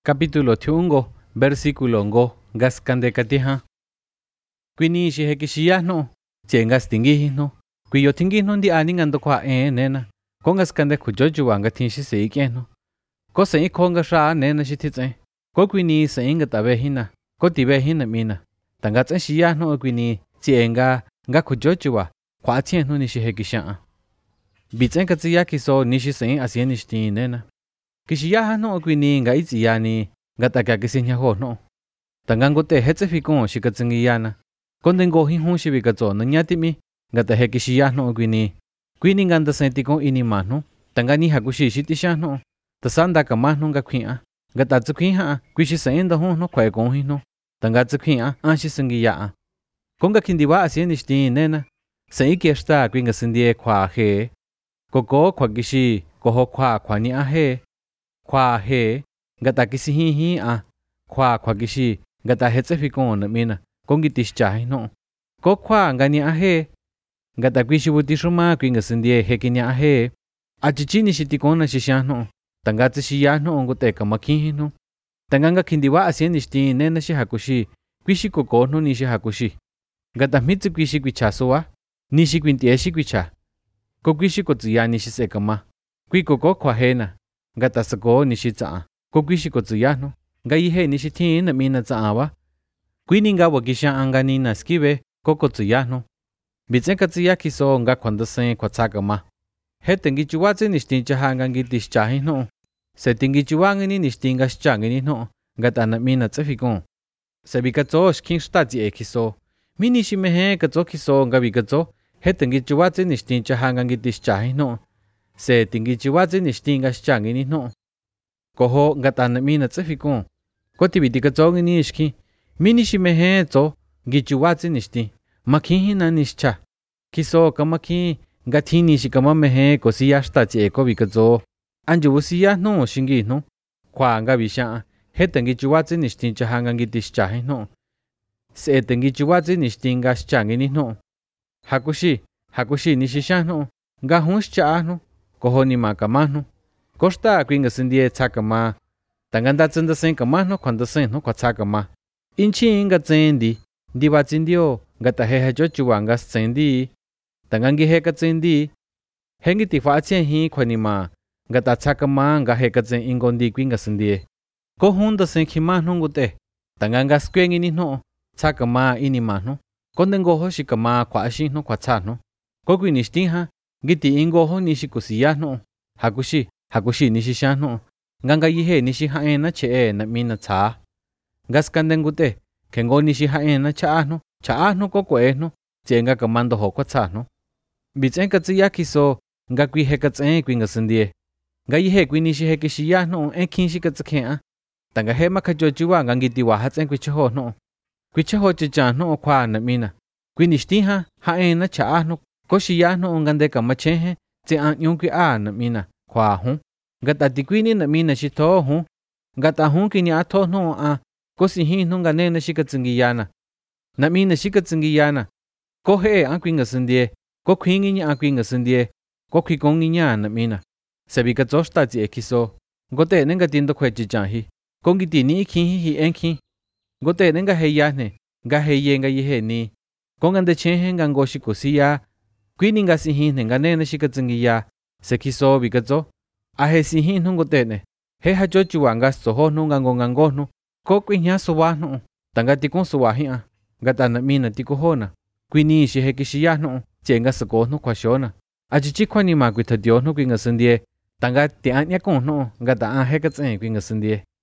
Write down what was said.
Capítulo tiungo, versículo ngo, gaskande katiha. Kwini shi hekishia no, tiengas tingi no, kwiyo tingi no ndi aningando kwa nena, kongas kande kujoju wanga tinshi seike no. Ko sei konga sha nena shititse, ko kwini seinga tabe hina, ko tibe hina mina. Tangatse shia no kwini tienga nga kujoju wa, kwa tien no nishi hekishia. Bitsen katsiya kiso nishi sein asien nishti nena. Kishia no kwini nga itziyani ngata kisinya ho no. Tangangote hetze fikon shikatsingiyana. Kondengo hihun shibikazo nanyatimi ngata hekishia no kwini nganda sentikon inimano. Tangani hakushi shitisha no. Tasanda kamano nga kwia. Ngata tsukwiha kwishi senda ho no kwai kon hino. Tanga tsukwiha anshi singiya. Konga kindiwa asien nishti nena. Seiki esta kwinga sindie kwa he. Koko kwa gishi koho kwa ni ahe. Kwa he ngata kisihi kwa gishi ngata hetze fikon na mina kongi tishcha no ko kwa ngani ahe ngata kwishi butishuma kwinga sindie hekini ahe achichini shitikona shishano tangatsi shiya no ngote kamakhi no tanganga kindiwa asien nishti nena shi hakushi kwishi koko no nishi hakushi ngata mitsu kwishi kwichasowa nishi kwintie shi kwicha ko kwishi kotsiya nishi sekama kwi koko kwa hena ngata sako nishi tsa ko kwishi kotsuya no ngai he nishi thin na mina tsa wa kwini nga wakisha angani na skibe ko kotsuya no bitsen katsiya kiso nga khwandase khwatsakama he tengi chuwatse nishtin chahanga ngi tishchahi no se tingi chuwangani nishtinga shchangani no ngata na mina tsefikon se bikatso shkin shtatsi ekiso mini shimehe katso kiso nga bikatso he tengi chuwatse nishtin chahanga ngi tishchahi no se tingi chiwatse nishtinga shchangini no koho ngata na mina tsefikon ko tibiti katso ngini shki mini shimehe tso ngi chiwatse nishti makhi na nishcha kiso kamakhi ngathini shikama mehe ko siya shtatsi eko bikatso anju siya no shingi no kwa nga bisha he tengi chiwatse nishtin chahanga ngi tishchahi no se tengi chiwatse nishtinga shchangini no hakushi nishisha no nga hunshcha no koho ni makamano kosta kwinga sindie tsakama tanganda tsenda sen kamano kwanda sen no kwatsakama inchi inga tsendi ndiwa tsindio ngata he jochuwa nga tsendi tangangi he ka tsendi hengi tifa chen hi khwanima ngata tsakama nga he ka tsen ingondi kwinga sindie ko hunda sen khima no ngute tanganga skwengi ni no tsakama inima no kondengo ho shikama kwashi no kwatsa no ko kwinishti ha giti ingo ho nishikusiya no hakushi nishisha no nganga yihe nishi haena che na mina tsa gaskandengute kengo nishi haena cha no ko kwe no chenga kamando ho kwatsa no bitsen katsiya kiso nga kwi he katsen kwinga sindie nga yihe kwi nishi he kishiya no enkin shi katsakhe tanga he makhajo chuwa ngangiti wa hatsen kwi cho no kwi cho cha no kwa na mina kwi nishti ha haena cha no koshiya no ngande kamache tse anyong kwi na mina kwa hu ngata tikwini na mina shitho hu ngata hu kini atho no kosihi no ngane na shikatsingiyana na mina shikatsingiyana ko he kwinga sindie ko khwingi nya kwinga sindie ko khwikongi nya na mina sabika tsosta tsi ekiso gote nenga tindo khwechi chahi kongi tini khi hi enki gote nenga heya ne ga heye nga yihe ni kongande chehe nga ngoshi kosiya kwini nga sihi ngane na shikatsingiya sekiso bikatso ahe sihi ngotene he hachochuwa nga soho no ngango no ko kwinya sowa no tangati kon sowa hi ngata na mina tikohona kwini shi he kishiya no chenga sako no khwashona achichi khwani ma kwithadio no kwinga sindie tangati anya kon no ngata he katsen kwinga sindie